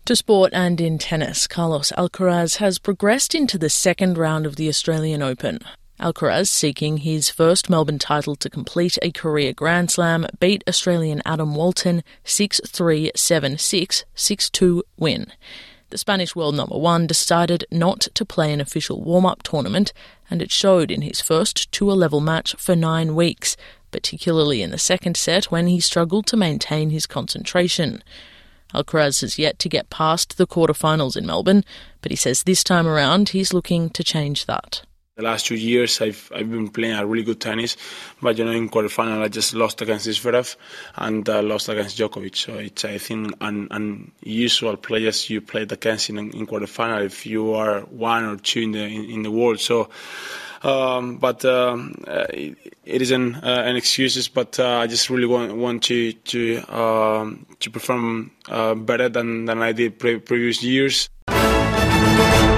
To sport and in tennis, Carlos Alcaraz has progressed into the second round of the Australian Open. Alcaraz, seeking his first Melbourne title to complete a career Grand Slam, beat Australian Adam Walton 6-3, 7-6, 6-2 win. The Spanish world number one decided not to play an official warm-up tournament, and it showed in his first tour-level match for 9 weeks, particularly in the second set when he struggled to maintain his concentration. Alcaraz has yet to get past the quarterfinals in Melbourne, but he says this time around he's looking to change that. The last 2 years I've been playing a really good tennis, but in quarterfinal I just lost against Zverev and lost against Djokovic. So it's, I think, unusual players you played against in quarterfinal if you are 1 or 2 in the world. So. It isn't an excuse, but I just really want to perform better than I did previous years.